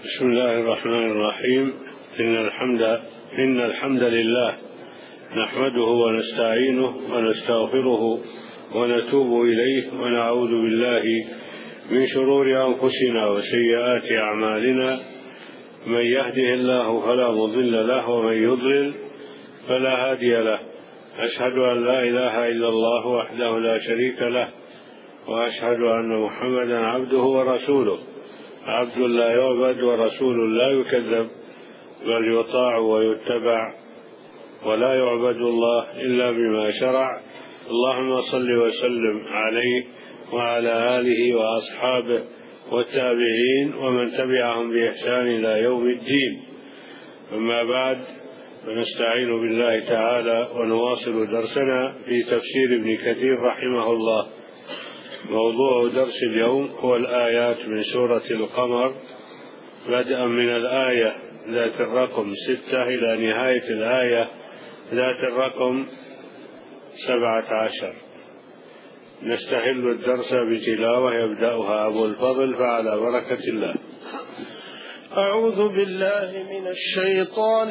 بسم الله الرحمن الرحيم. إن الحمد لله نحمده ونستعينه ونستغفره ونتوب إليه ونعوذ بالله من شرور أنفسنا وسيئات أعمالنا. من يهده الله فلا مضل له ومن يضلل فلا هادي له. أشهد أن لا إله إلا الله وحده لا شريك له، وأشهد أن محمدا عبده ورسوله، عبد لا يعبد ورسول لا يكذب، بل يطاع ويتبع، ولا يعبد الله إلا بما شرع. اللهم صل وسلم عليه وعلى آله وأصحابه والتابعين ومن تبعهم بإحسان إلى يوم الدين. أما بعد، فنستعين بالله تعالى ونواصل درسنا في تفسير ابن كثير رحمه الله. موضوع درس اليوم هو الآيات من سورة القمر، بدءا من الآية ذات الرقم 6 إلى نهاية الآية ذات الرقم 17. نستهل الدرس بتلاوة يبدأها أبو الفضل، فعلى بركة الله. أعوذ بالله من الشيطان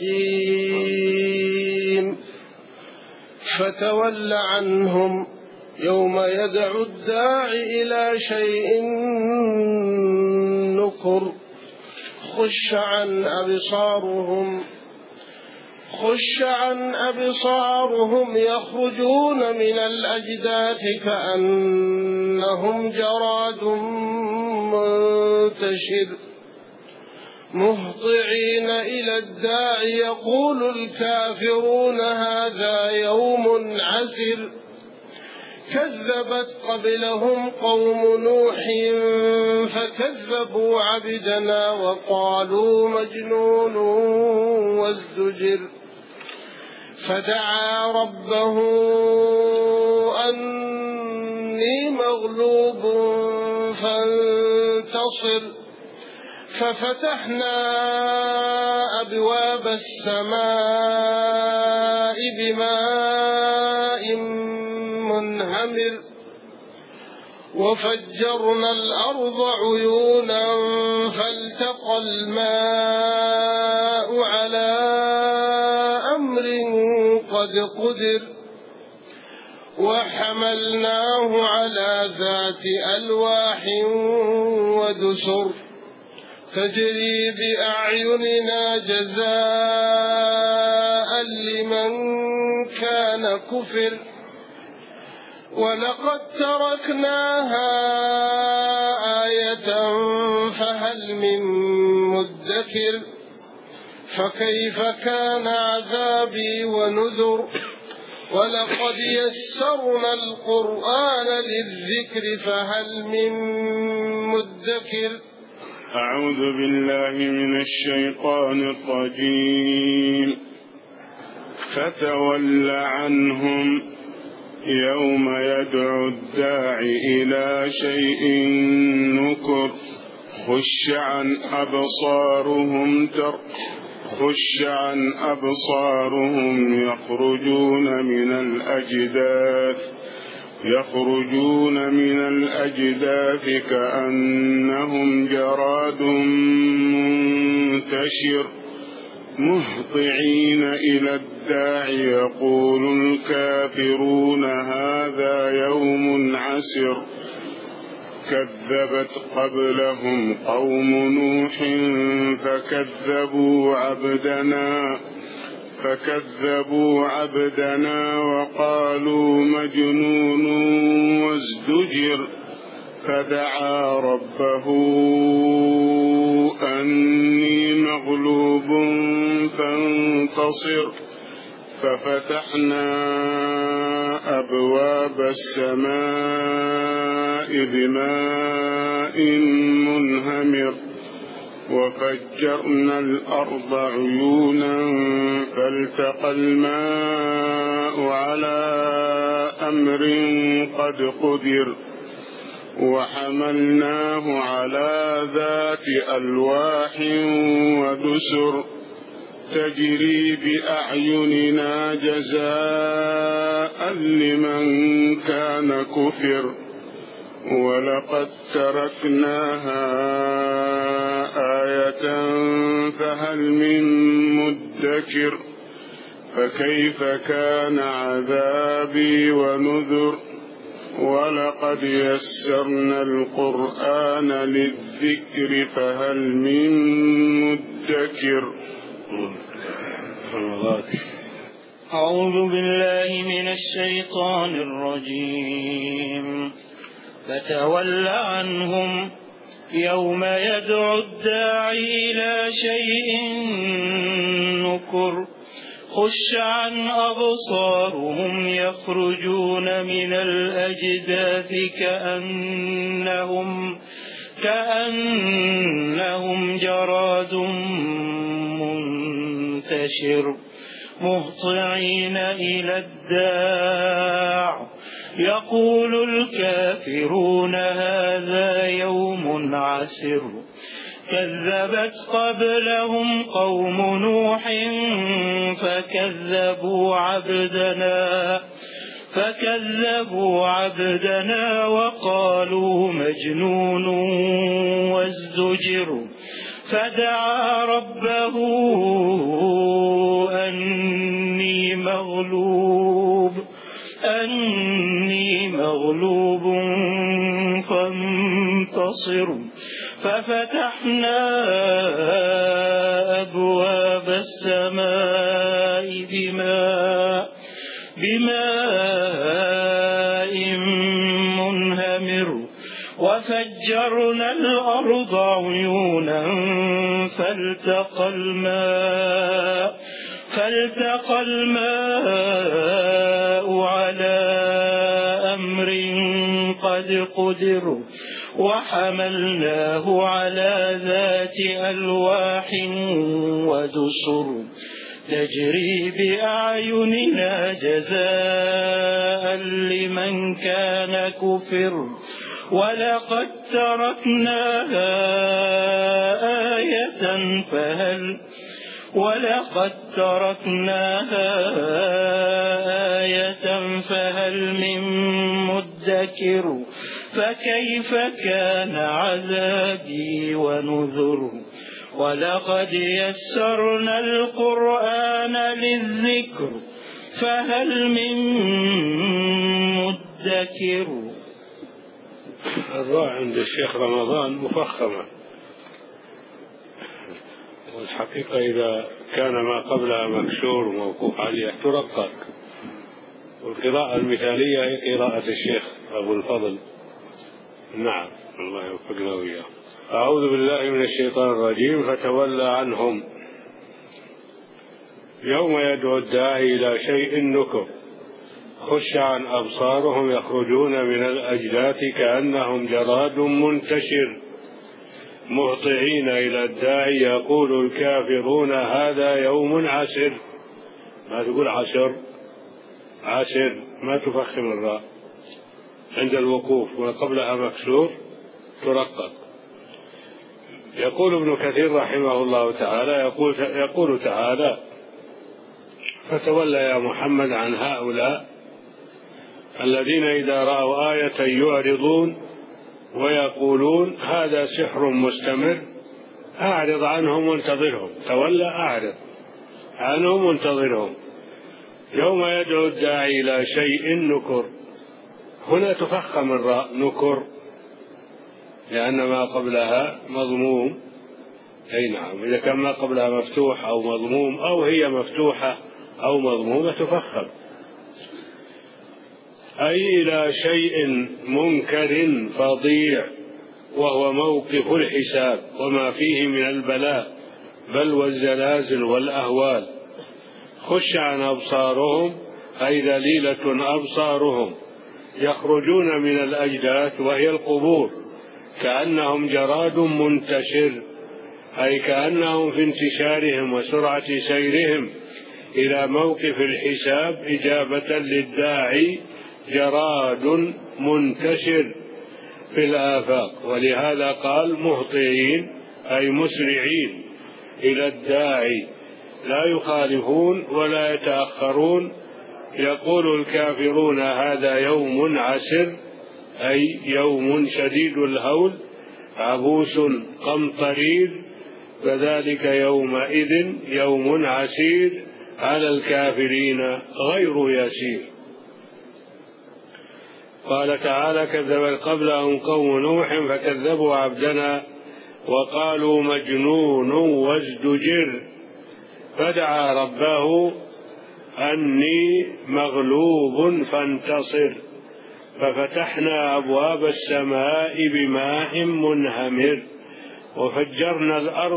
الرجيم. فتول عنهم يوم يدعو الداعي إلى شيء نكر. خش عن أبصارهم يخرجون من الأجداث كأنهم جراد منتشر مهطعين إلى الداعي يقول الكافرون هذا يوم عسر. كذبت قبلهم قوم نوح فكذبوا عبدنا وقالوا مجنون وازدجر. فدعا ربه أني مغلوب فانتصر. ففتحنا أبواب السماء بماء منهمر وفجرنا الأرض عيونا فالتقى الماء على أمر قد قدر. وحملناه على ذات ألواح ودسر تجري بأعيننا جزاء لمن كان كفر. ولقد تركناها آية فهل من مدكر. فكيف كان عذابي ونذر. ولقد يسرنا القرآن للذكر فهل من مدكر. أعوذ بالله من الشيطان الرجيم. فتول عنهم يوم يدعو الداعي إلى شيء نكر. خش عن أبصارهم يخرجون من الأجداث كأنهم جراد منتشر مهطعين إلى الداعي يقول الكافرون هذا يوم عسر. كذبت قبلهم قوم نوح فكذبوا عبدنا وقالوا مجنون وازدجر. فدعا ربه أني مغلوب فانتصر. ففتحنا أبواب السماء بماء منهمر وفجرنا الأرض عيونا فالتقى الماء على أمر قد قدر. وحملناه على ذات ألواح ودسر تجري بأعيننا جزاء لمن كان كفر. ولقد تركناها آية فهل من مدكر فكيف كان عذابي ونذر ولقد يسرنا القرآن للذكر فهل من مدكر. أعوذ بالله من الشيطان الرجيم. فتول عنهم يوم يدعو الداعي إلى شيء نكر خش عن أبصارهم يخرجون من الأجداث كأنهم جراد منتشر مهطعين إلى الداع يقول الكافرون هذا يوم عسر كذبت قبلهم قوم نوح فكذبوا عبدنا وقالوا مجنون وازدجر فدعا ربه أني مغلوب فانتصر ففتحنا أبواب السماء بماء منهمر وفجرنا الأرض عيونا فالتقى الماء على أمر قد قدر وحملناه على ذات ألواح ودسر تجري بأعيننا جزاء لمن كان كفر ولقد تركناها آية فهل من مدكر فكيف كان عذابي ونذر ولقد يسرنا القرآن للذكر فهل من مدكر. الراء عند الشيخ رمضان مفخمة، والحقيقة إذا كان ما قبلها مكسور وموقوف عليه ترقق، والقراءة المثالية هي قراءة الشيخ أبو الفضل. نعم، الله يوفقنا وإياه. أعوذ بالله من الشيطان الرجيم. فتولى عنهم يوم يدعو الداعي إلى شيء نكر خش عن أبصارهم يخرجون من الأجداث كأنهم جراد منتشر مهطعين إلى الداعي يقول الكافرون هذا يوم عسر. ما تقول عسر ما تفخم الراء عند الوقوف وقبلها مكسور ترقق. يقول ابن كثير رحمه الله تعالى يقول تعالى فتولى يا محمد عن هؤلاء الذين إذا رأوا آية يعرضون ويقولون هذا سحر مستمر أعرض عنهم وانتظرهم. تولى أعرض عنهم وانتظرهم. يوم يدعو الداعي إلى شيء نكر، هنا تفخم الراء نكر لأن ما قبلها مضموم. أي نعم، إذا كان ما قبلها مفتوح أو مضموم أو هي مفتوحة أو مضمومة تفخم. أي إلى شيء منكر فظيع وهو موقف الحساب وما فيه من البلاء بل والزلازل والأهوال. خش عن أبصارهم أي ذليلة أبصارهم يخرجون من الأجداث وهي القبور كأنهم جراد منتشر أي كأنهم في انتشارهم وسرعة سيرهم إلى موقف الحساب إجابة للداعي جراد منتشر في الآفاق. ولهذا قال مهطعين أي مسرعين إلى الداعي لا يخالفون ولا يتأخرون. يقول الكافرون هذا يوم عسر أي يوم شديد الهول عبوس قمطرير فذلك يومئذ يوم عسير على الكافرين غير يسير. قال تعالى: كذبت قبلهم قوم نوح فكذبوا عبدنا وقالوا مجنون وازدجر فدعا ربه أني مغلوب فانتصر ففتحنا أبواب السماء بماء منهمر وفجرنا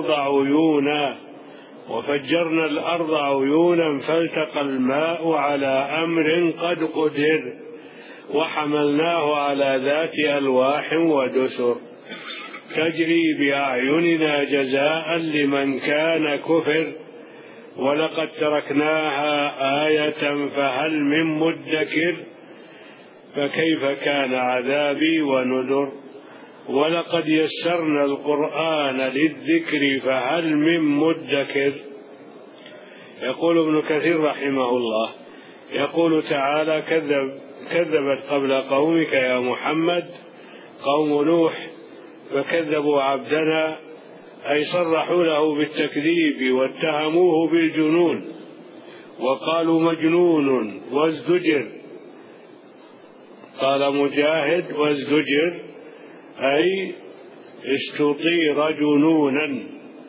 الأرض عيونا فالتقى الماء على أمر قد قدر وحملناه على ذات ألواح ودسر تجري بأعيننا جزاء لمن كان كفر ولقد تركناها آية فهل من مدكر فكيف كان عذابي ونذر ولقد يسرنا القرآن للذكر فهل من مدكر. يقول ابن كثير رحمه الله: يقول تعالى: كذبت قبل قومك يا محمد قوم نوح فكذبوا عبدنا، أي صرحوا له بالتكذيب واتهموه بالجنون وقالوا مجنون وازدجر. قال مجاهد: وازدجر أي استطير جنونا،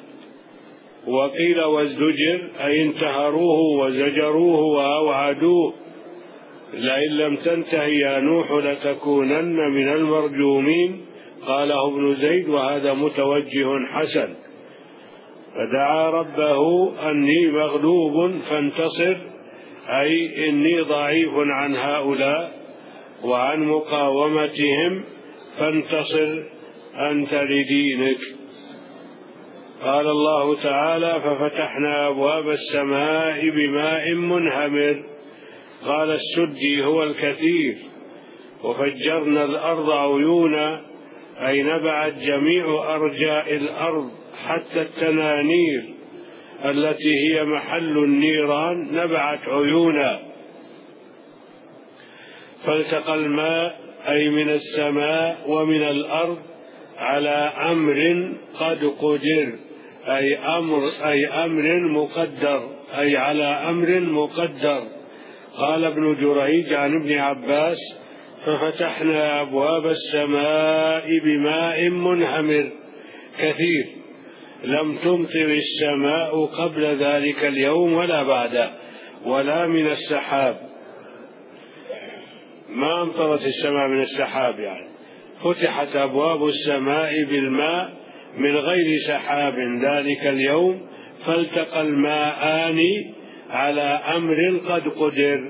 وقيل وازدجر أي انتهروه وزجروه وأوعدوه: لئن لم تنته يا نوح لتكونن من المرجومين. قاله ابن زيد وهذا متوجه حسن. فدعا ربه أني مغلوب فانتصر، أي إني ضعيف عن هؤلاء وعن مقاومتهم فانتصر أنت لدينك. قال الله تعالى: ففتحنا أبواب السماء بماء منهمر. قال السدي: هو الكثير. وفجرنا الأرض عيونا، أي نبعت جميع أرجاء الأرض حتى التنانير التي هي محل النيران نبعت عيونا. فالتقى الماء أي من السماء ومن الأرض على أمر قد قدر، أي أمر مقدر، أي على أمر مقدر. قال ابن جريج عن ابن عباس: ففتحنا أبواب السماء بماء منهمر كثير، لم تمطر السماء قبل ذلك اليوم ولا بعده ولا من السحاب. ما أمطرت السماء من السحاب، يعني فتحت أبواب السماء بالماء من غير سحاب ذلك اليوم، فالتقى الماءان على أمر قد قدر.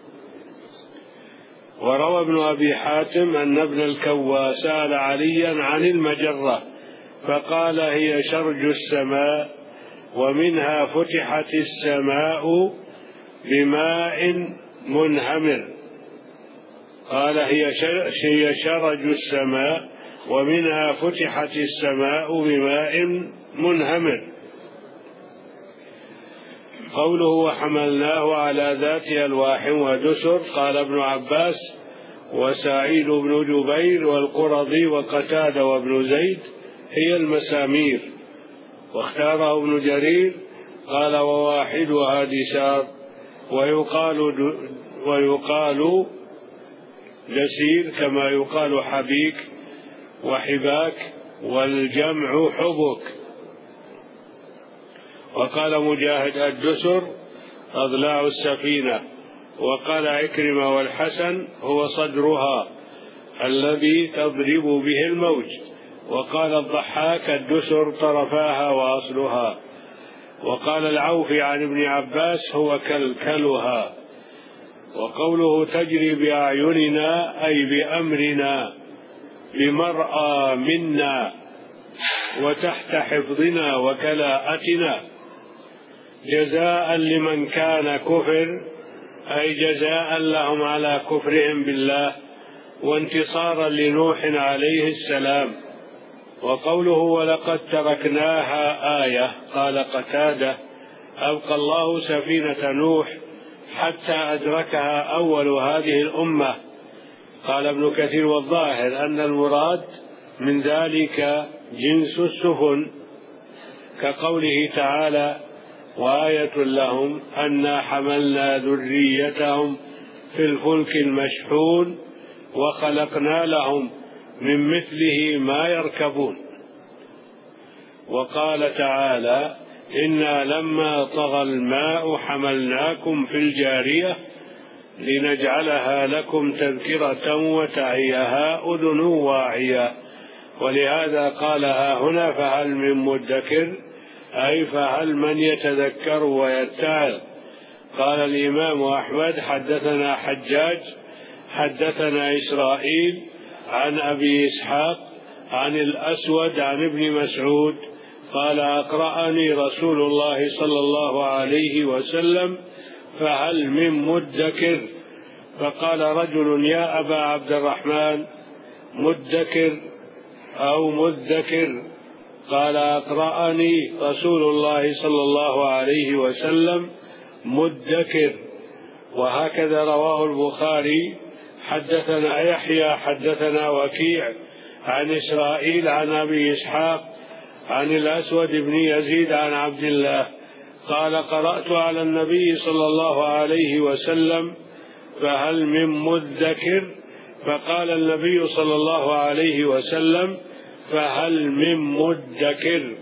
وروى ابن أبي حاتم أن ابن الكوا سأل عليا عن المجرة فقال: هي شرج السماء ومنها فتحت السماء بماء منهمر. قال: هي شرج السماء ومنها فتحت السماء بماء منهمر. قوله: وحملناه على ذات ألواح ودسر. قال ابن عباس وسعيد بن جبير والقرظي وقتادة وابن زيد: هي المسامير. واختاره ابن جرير قال: وواحدها دسار، ويقال دسير كما يقال حبيك وحباك، والجمع حبك. وقال مجاهد: الدسر أضلاع السفينة. وقال عكرمة والحسن: هو صدرها الذي تضرب به الموج. وقال الضحاك: الدسر طرفاها وأصلها. وقال العوفي عن ابن عباس: هو كلكلها. وقوله تجري بأعيننا أي بأمرنا، بمرأى منا وتحت حفظنا وكلاءتنا، جزاء لمن كان كفر، أي جزاء لهم على كفرهم بالله وانتصارا لنوح عليه السلام. وقوله ولقد تركناها آية، قال قتادة: أبقى الله سفينة نوح حتى أدركها أول هذه الأمة. قال ابن كثير: والظاهر أن المراد من ذلك جنس السفن، كقوله تعالى: وآية لهم أنا حملنا ذريتهم في الفلك المشحون وخلقنا لهم من مثله ما يركبون. وقال تعالى: إنا لما طغى الماء حملناكم في الجارية لنجعلها لكم تذكرة وتعيها أذن واعية. ولهذا قالها هنا: فهل من مدكر، أي فهل من يتذكر ويتعظ. قال الإمام أحمد: حدثنا حجاج حدثنا إسرائيل عن أبي إسحاق عن الأسود عن ابن مسعود قال: أقرأني رسول الله صلى الله عليه وسلم: فهل من مدكر؟ فقال رجل: يا أبا عبد الرحمن، مدكر أو مذكر؟ قال: أقرأني رسول الله صلى الله عليه وسلم: مدكر. وهكذا رواه البخاري: حدثنا يحيى حدثنا وكيع عن إسرائيل عن أبي إسحاق عن الأسود بن يزيد عن عبد الله قال: قرأت على النبي صلى الله عليه وسلم: فهل من مدكر؟ فقال النبي صلى الله عليه وسلم: فهل من مدكر؟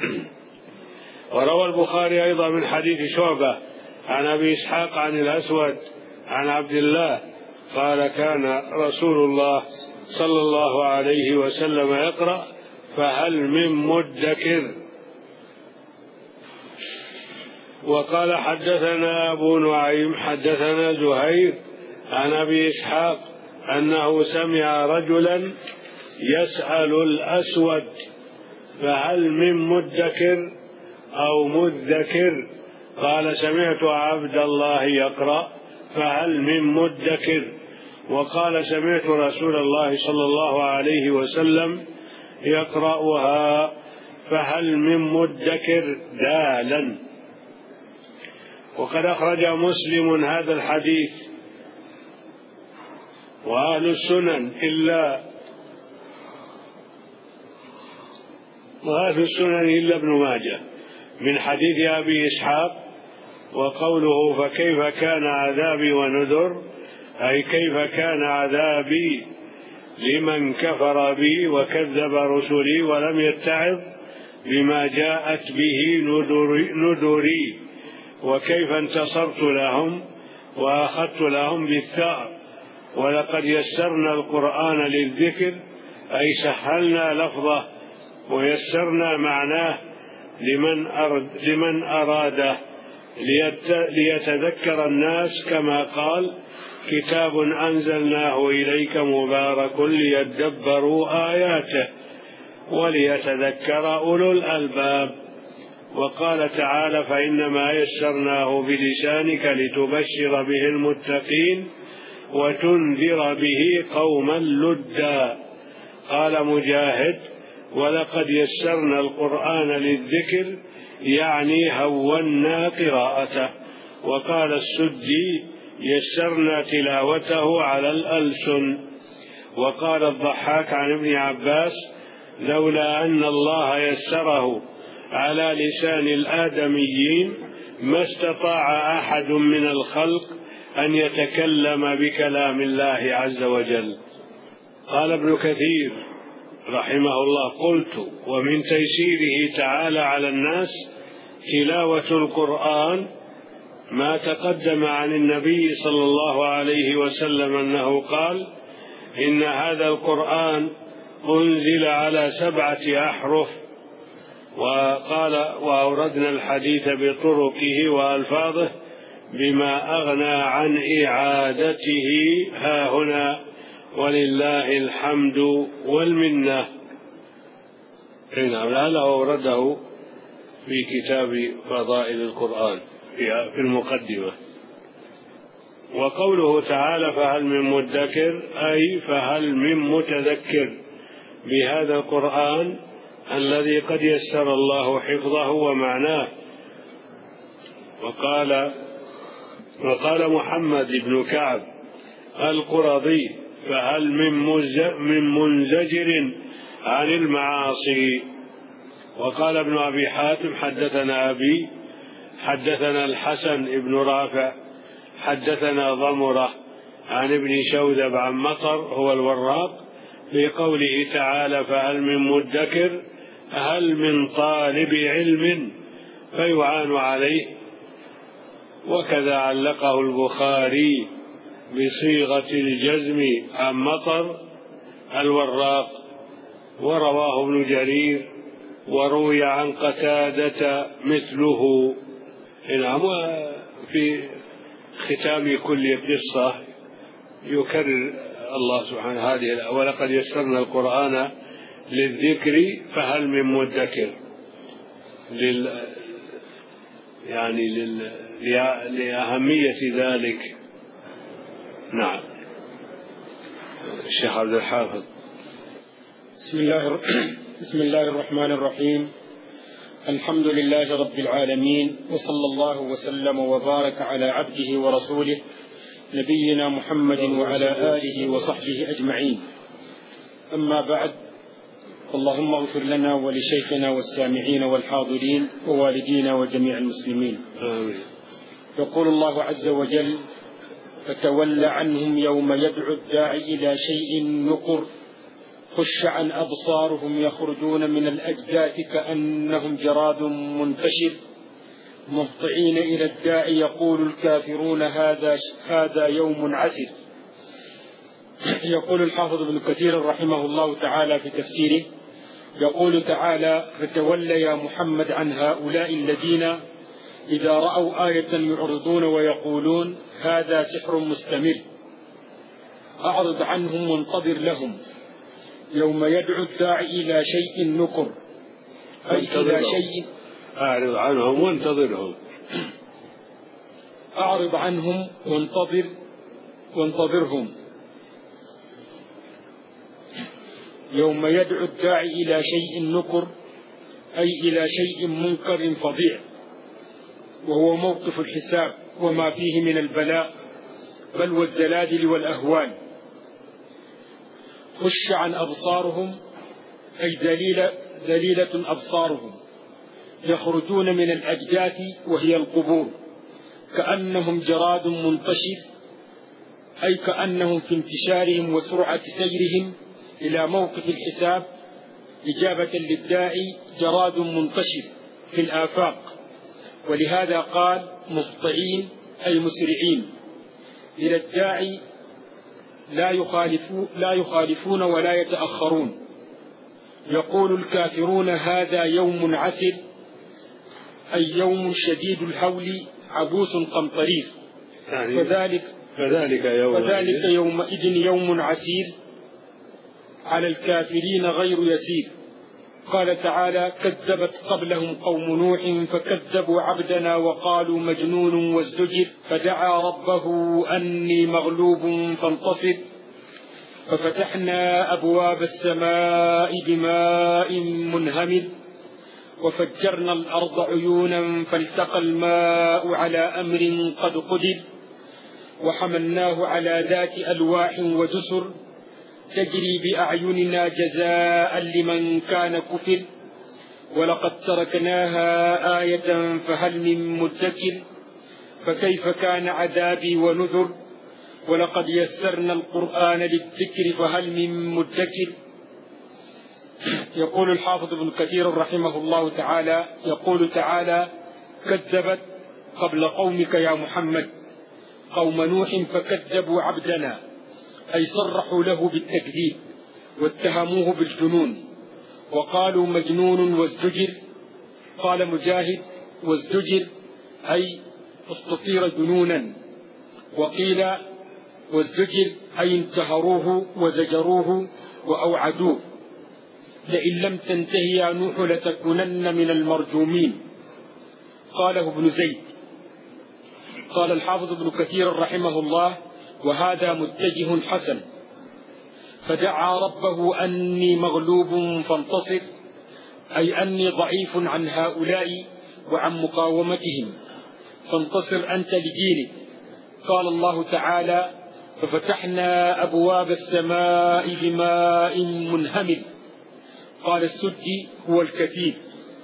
وروى البخاري أيضا من حديث شعبة عن أبي إسحاق عن الأسود عن عبد الله قال: كان رسول الله صلى الله عليه وسلم يقرأ: فهل من مدكر؟ وقال: حدثنا أبو نعيم حدثنا زهير عن أبي إسحاق أنه سمع رجلا يسأل الأسود: فهل من مدكر أو مذكر؟ قال: سمعت عبد الله يقرأ: فهل من مدكر؟ وقال: سمعت رسول الله صلى الله عليه وسلم يقرأها: فهل من مدكر دالا. وقد أخرج مسلم هذا الحديث وأهل السنن إلا ابن ماجه من حديث أبي إسحاق. وقوله: فكيف كان عذابي ونذر، أي كيف كان عذابي لمن كفر بي وكذب رسلي ولم يتعظ بما جاءت به نذري، وكيف انتصرت لهم وأخذت لهم بالثأر. ولقد يسرنا القرآن للذكر، أي سهلنا لفظه ويسرنا معناه لمن أراده ليتذكر الناس، كما قال: كتاب أنزلناه إليك مبارك ليدبروا آياته وليتذكر أولو الألباب. وقال تعالى: فإنما يسرناه بلسانك لتبشر به المتقين وتنذر به قوما لدا. قال مجاهد: ولقد يسرنا القرآن للذكر، يعني هونا قراءته. وقال السدي: يسرنا تلاوته على الألسن. وقال الضحاك عن ابن عباس: لولا أن الله يسره على لسان الآدميين ما استطاع أحد من الخلق أن يتكلم بكلام الله عز وجل. قال ابن كثير رحمه الله: قلت: ومن تيسيره تعالى على الناس تلاوة القرآن ما تقدم عن النبي صلى الله عليه وسلم أنه قال: إن هذا القرآن أنزل على 7 أحرف. وقال: وأوردنا الحديث بطرقه وألفاظه بما أغنى عن إعادته هاهنا، ولله الحمد والمنة. هذا أورده في كتاب فضائل القرآن في المقدمة. وقوله تعالى: فهل من مدكر، أي فهل من متذكر بهذا القرآن الذي قد يسر الله حفظه ومعناه. وقال محمد بن كعب القرظي: فهل من منزجر عن المعاصي. وقال ابن أبي حاتم حدثنا أبي حدثنا الحسن بن رافع حدثنا ضمرة عن ابن شوذب عن مطر هو الوراق في قوله تعالى فهل من مدكر هل من طالب علم فيعان عليه. وكذا علقه البخاري بصيغة الجزم عن مطر الوراق، ورواه ابن جرير، وروي عن قتادة مثله. في ختام كل قصة يكرر الله سبحانه هذه ولقد يسرنا القرآن للذكر فهل من مدكر، لأهمية ذلك. نعم. الشيخ عبد الحافظ. بسم الله الرحمن الرحيم. الحمد لله رب العالمين، وصلى الله وسلم وبارك على عبده ورسوله نبينا محمد وعلى آله وصحبه أجمعين. أما بعد، اللهم اغفر لنا ولشيخنا والسامعين والحاضرين ووالدينا وجميع المسلمين. آمين. يقول الله عز وجل فتول عنهم يوم يدعو الداعي إلى شيء نكر خش عن أبصارهم يخرجون من الأجداث كأنهم جراد منتشر مهطعين إلى الداعي يقول الكافرون هذا يوم عسر. يقول الحافظ ابن كثير رحمه الله تعالى في تفسيره، يقول تعالى فتول يا محمد عن هؤلاء الذين إذا رأوا آية يعرضون ويقولون هذا سحر مستمر، أعرض عنهم وانتظر لهم يوم يدعو الداعي إلى شيء نكر، أي إلى شيء أعرض عنهم وانتظرهم، أعرض عنهم وانتظرهم يوم يدعو الداعي إلى شيء نكر، أي إلى شيء منكر فظيع، وهو موقف الحساب وما فيه من البلاء بل والزلازل والأهوال. خش عن أبصارهم أي ذليلة أبصارهم، يخرجون من الأجداث وهي القبور كأنهم جراد منتشر، أي كأنهم في انتشارهم وسرعة سيرهم إلى موقف الحساب إجابة للداعي جراد منتشر في الآفاق. ولهذا قال مهطعين أي مسرعين إلى الداعي لا يخالفون ولا يتأخرون. يقول الكافرون هذا يوم عسر، أي يوم شديد الهول عبوس قمطرير، فذلك يومئذ يوم عسير على الكافرين غير يسير. قال تعالى كذبت قبلهم قوم نوح فكذبوا عبدنا وقالوا مجنون وازدجر فدعا ربه أني مغلوب فانتصر ففتحنا أبواب السماء بماء منهمر وفجرنا الأرض عيونا فالتقى الماء على أمر قد قدر وحملناه على ذات ألواح ودسر تجري بأعيننا جزاء لمن كان كفر ولقد تركناها آية فهل من مدكر فكيف كان عذابي ونذر ولقد يسرنا القرآن للذكر فهل من مدكر. يقول الحافظ ابن كثير رحمه الله تعالى يقول تعالى كذبت قبل قومك يا محمد قوم نوح فكذبوا عبدنا، أي صرحوا له بالتكذيب واتهموه بالجنون وقالوا مجنون وازدجر. قال مجاهد وازدجر أي استطير جنونا، وقيل وازدجر أي انتهروه وزجروه وأوعدوه لئن لم تنتهي يا نوح لتكونن من المرجومين. قاله ابن زيد. قال الحافظ ابن كثير رحمه الله وهذا متجه حسن، فدعا ربه أني مغلوب فانتصر، أي أني ضعيف عن هؤلاء وعن مقاومتهم فانتصر أنت لدينك. قال الله تعالى ففتحنا أبواب السماء بماء منهمر. قال السدي هو الكثير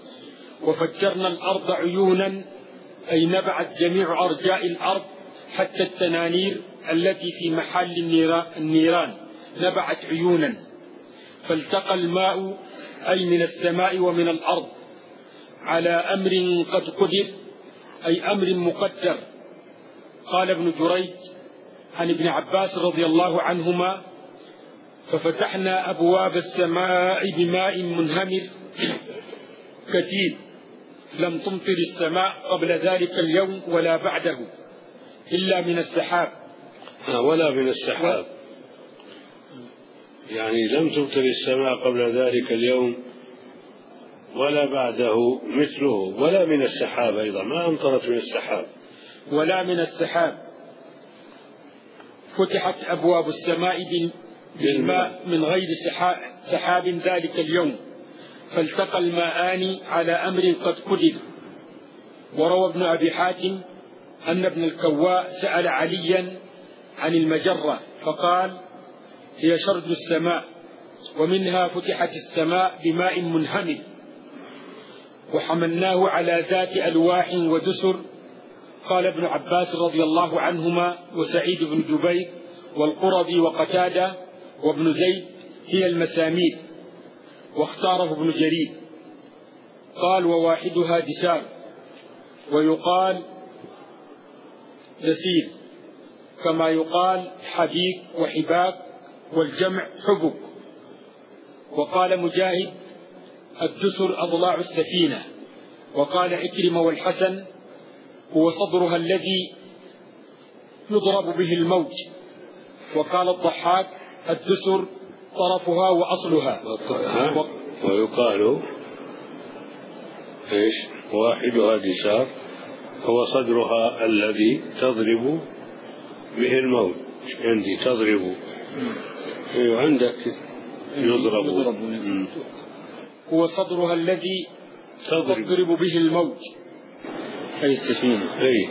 وفجرنا الأرض عيونا أي نبعت جميع أرجاء الأرض حتى التنانير التي في محل النيران نبعت عيونا، فالتقى الماء أي من السماء ومن الأرض على أمر قد قدر أي أمر مقدر. قال ابن جريج عن ابن عباس رضي الله عنهما: ففتحنا أبواب السماء بماء منهمر كثير لم تمطر السماء قبل ذلك اليوم ولا بعده إلا من السحاب. ولا من السحاب، يعني لم تمطر السماء قبل ذلك اليوم ولا بعده مثله، ولا من السحاب أيضا، ما أمطرت من السحاب ولا من السحاب. فتحت أبواب السماء بالماء من غير سحاب ذلك اليوم، فالتقى الماءان على أمر قد قدر. وروى ابن أبي حاتم أن ابن الكواء سأل عليا عن المجرة فقال: هي شرد السماء، ومنها فتحت السماء بماء منهمر، وحملناه على ذات ألواح ودسر. قال ابن عباس رضي الله عنهما وسعيد بن جبير والقرظي وقتادة وابن زيد: هي المسامير. واختاره ابن جرير قال: وواحدها دسار، ويقال دسير، كما يقال حبيك وحباك، والجمع حبك. وقال مجاهد: الدسر أضلاع السفينة. وقال عكرمة والحسن: هو صدرها الذي يضرب به الموج. وقال الضحاك: الدسر طرفها وأصلها. ويقال إيش؟ واحدها دسار هو صدرها الذي تضرب به الموج. عندي تضرب، عندك يضرب. هو صدرها الذي تضرب به الموج أي السفينة.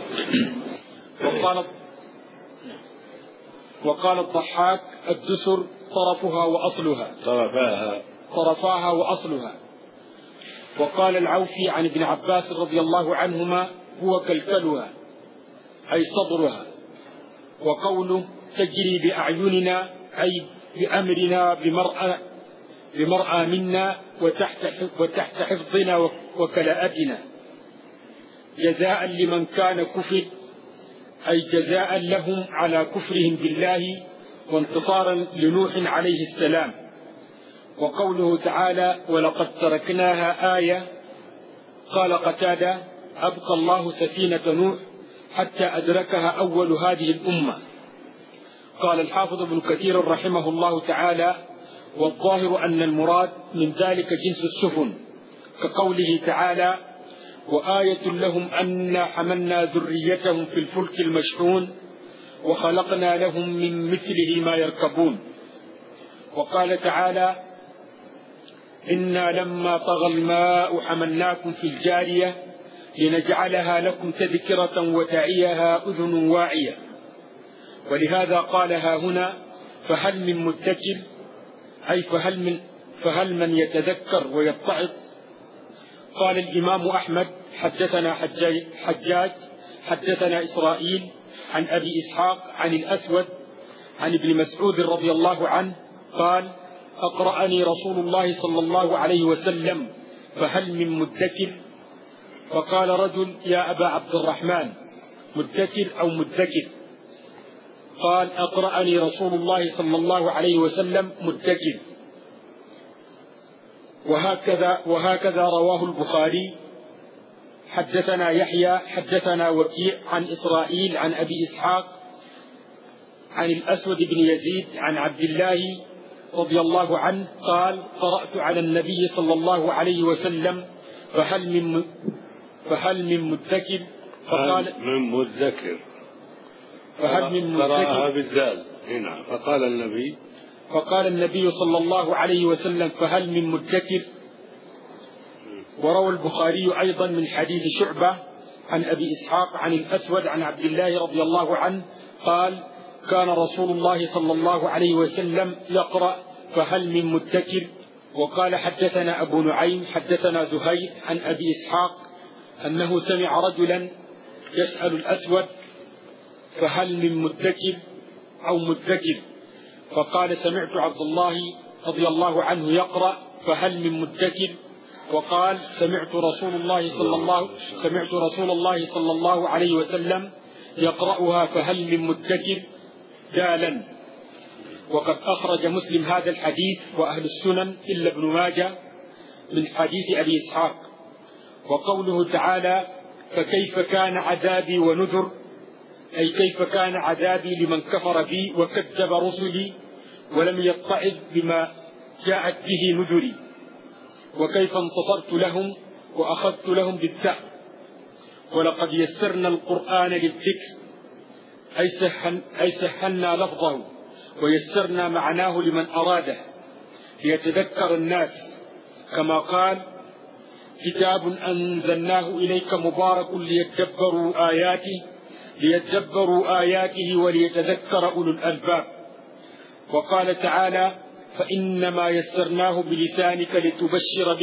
وقال الضحاك: الدسر طرفها وأصلها. طرفاها وأصلها. وقال العوفي عن ابن عباس رضي الله عنهما: هو كلكلها أي صدرها. وقوله تجري بأعيننا أي بأمرنا بمرأى منا وتحت حفظنا وكلاءتنا، جزاء لمن كان كفر أي جزاء لهم على كفرهم بالله وانتصارا لنوح عليه السلام. وقوله تعالى: ولقد تركناها آية. قال قتادة: أبقى الله سفينة نوح حتى أدركها أول هذه الأمة. قال الحافظ ابن كثير رحمه الله تعالى: والظاهر أن المراد من ذلك جنس السفن، كقوله تعالى: وآية لهم أنا حملنا ذريتهم في الفلك المشحون وخلقنا لهم من مثله ما يركبون. وقال تعالى: إنا لما طغى الماء حملناكم في الجارية لنجعلها لكم تذكرة وتعيها أذن واعية. ولهذا قالها هنا: فهل من مدكر أي فهل من يتذكر ويتعظ. قال الإمام أحمد: حدثنا حجاج حدثنا إسرائيل عن أبي إسحاق عن الأسود عن ابن مسعود رضي الله عنه قال: أقرأني رسول الله صلى الله عليه وسلم: فهل من مدكر؟ فقال رجل: يا أبا عبد الرحمن، مدكر أو مدكر؟ قال: أقرأني رسول الله صلى الله عليه وسلم: مدكر. وهكذا رواه البخاري. حدثنا يحيى حدثنا وكيع عن إسرائيل عن أبي إسحاق عن الأسود بن يزيد عن عبد الله رضي الله عنه قال: قرأت على النبي صلى الله عليه وسلم: فهل من مدكر؟ فقال: من مدكر. فهل من مدكر؟ قرأها بالذال هنا. فقال النبي صلى الله عليه وسلم: فهل من مدكر؟ وروى البخاري أيضا من حديث شعبة عن أبي إسحاق عن الأسود عن عبد الله رضي الله عنه قال: كان رسول الله صلى الله عليه وسلم يقرأ: فهل من مدكر؟ وقال حدثنا أبو نعيم حدثنا زهير عن أبي إسحاق أنه سمع رجلا يسأل الأسود فهل من مدكر أو مدكر، فقال سمعت عبد الله رضي الله عنه يقرأ فهل من مدكر، وقال سمعت رسول الله صلى الله عليه وسلم يقرأها فهل من مدكر دالا. وقد أخرج مسلم هذا الحديث وأهل السنن إلا ابن ماجه من حديث أبي إسحاق. وقوله تعالى فكيف كان عذابي ونذر، أي كيف كان عذابي لمن كفر بي وكذب رسلي ولم يتعظ بما جاءت به نذري، وكيف انتصرت لهم وأخذت لهم بالثأر. ولقد يسرنا القرآن للذكر، أي سهلنا لفظه ويسرنا معناه لمن أراده ليتذكر الناس، كما قال كتاب أنزلناه إليك مبارك ليتدبروا آياته وليتذكر أولو الألباب. وقال تعالى فإنما يسرناه بلسانك لتبشر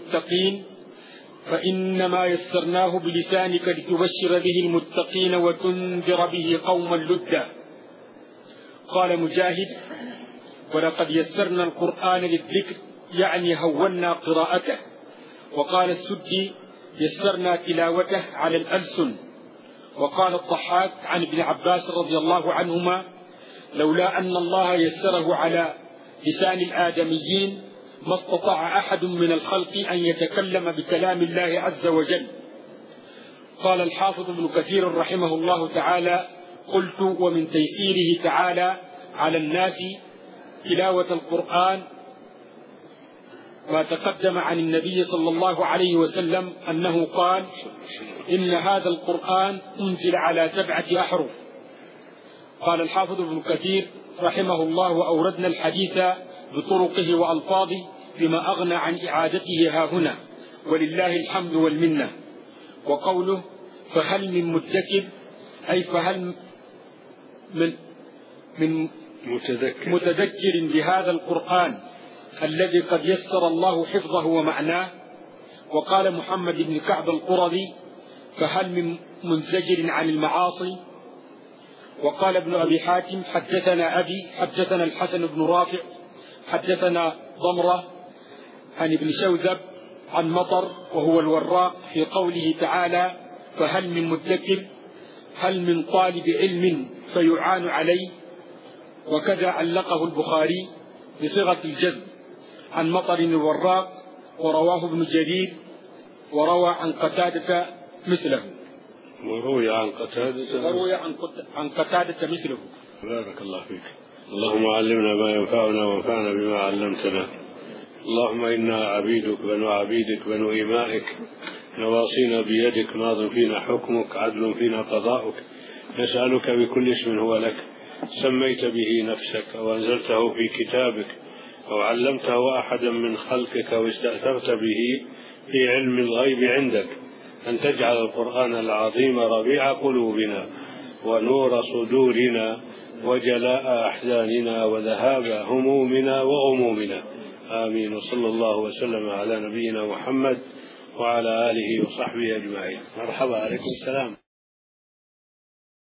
به المتقين وتنذر به قوما لدا. قال مجاهد ولقد يسرنا القرآن للذكر يعني هونا قراءته. وقال السدي يسرنا تلاوته على الألسن. وقال الضحاك عن ابن عباس رضي الله عنهما لولا أن الله يسره على لسان الآدميين ما استطاع أحد من الخلق أن يتكلم بكلام الله عز وجل. قال الحافظ ابن كثير رحمه الله تعالى قلت ومن تيسيره تعالى على الناس تلاوة القرآن ما تقدم عن النبي صلى الله عليه وسلم أنه قال إن هذا القرآن أنزل على 7 أحرف. قال الحافظ ابن كثير رحمه الله وأوردنا الحديث بطرقه وألفاظه بما أغنى عن إعادته هاهنا ولله الحمد والمنة. وقوله فهل من مدكر أي فهل من متذكر بهذا القرآن الذي قد يسر الله حفظه ومعناه. وقال محمد بن كعب القرظي فهل من منزجر عن المعاصي. وقال ابن أبي حاتم حدثنا أبي حدثنا الحسن بن رافع حدثنا ضمرة عن ابن شوذب عن مطر وهو الوراق في قوله تعالى فهل من مدكر هل من طالب علم فيعان عليه. وكذا علقه البخاري بصيغة الجزم عن مطر الوراق ورواه ابن جرير وروى عن قتادة مثله. وروي عن قتادة مثله. بارك الله فيك. اللهم علمنا ما ينفعنا وانفعنا بما علمتنا. اللهم إنا عبيدك بنو عبيدك بنو إمائك نواصينا بيدك ماض فينا حكمك عدل فينا قضاؤك نسألك بكل اسم هو لك سميت به نفسك أو أنزلته في كتابك أو علمته أحدا من خلقك واستأثرت به في علم الغيب عندك أن تجعل القرآن العظيم ربيع قلوبنا ونور صدورنا وجلاء أحزاننا وذهاب همومنا وغمومنا. آمين. وصلى الله وسلم على نبينا محمد وعلى آله وصحبه أجمعين. مرحبا. عليكم السلام.